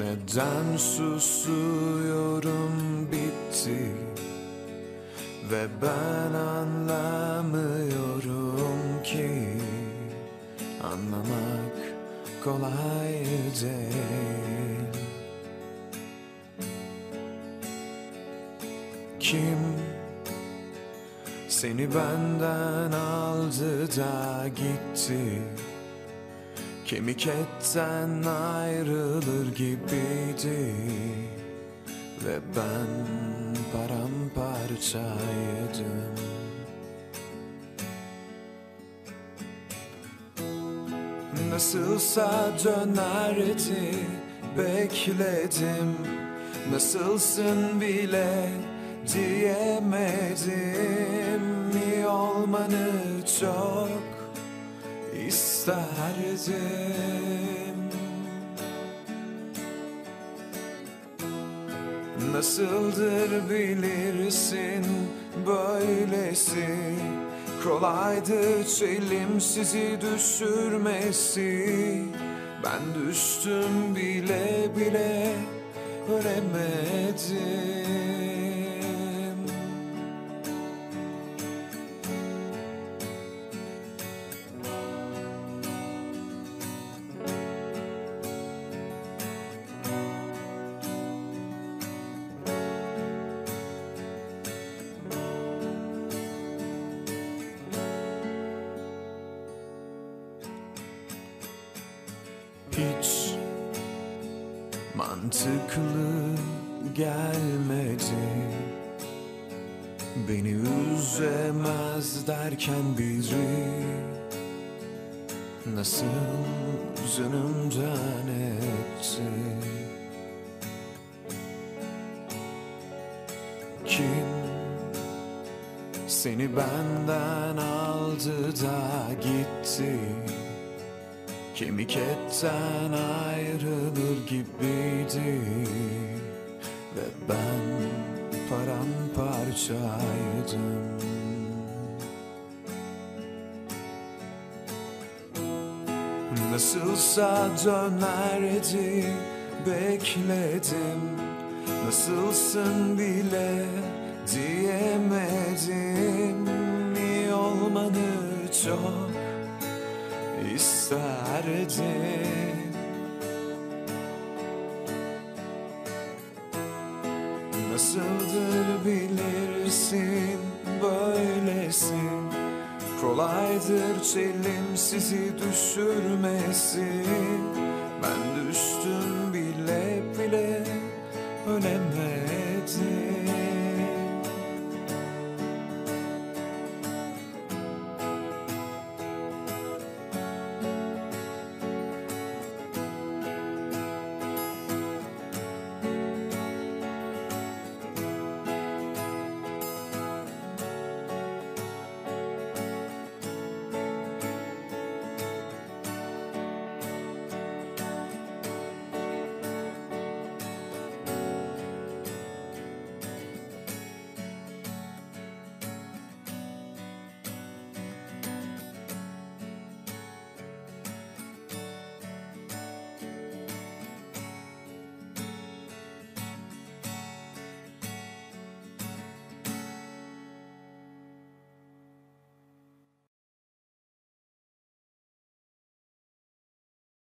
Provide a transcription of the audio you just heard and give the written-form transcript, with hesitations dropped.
Neden susuyorum bitti ve ben anlamıyorum ki. Anlamak kolay değil. Kim seni benden aldı da gitti? Kemik etten ayrılır gibiydi ve ben paramparçaydım. Nasılsa dönerdi, bekledim. Nasılsın bile diyemedim. İyi olmanı çok isterdim. Nasıldır bilirsin böylesi. Kolaydı çelim sizi düşürmesi. Ben düştüm bile bile ölemedim. Hiç mantıklı gelmedi. Beni üzemez derken biri nasıl canımdan etti. Kim seni benden aldı da gitti? Kemik etten ayrılır gibiydi ve ben paramparçaydım. Nasılsa dönerdi, bekledim. Nasılsın bile diyemedim. İyi olmanı çok isterdim. Nasıldır bilirsin böylesi. Kolaydır çelim sizi düşürmesi. Ben düştüm bile bile ölemedim.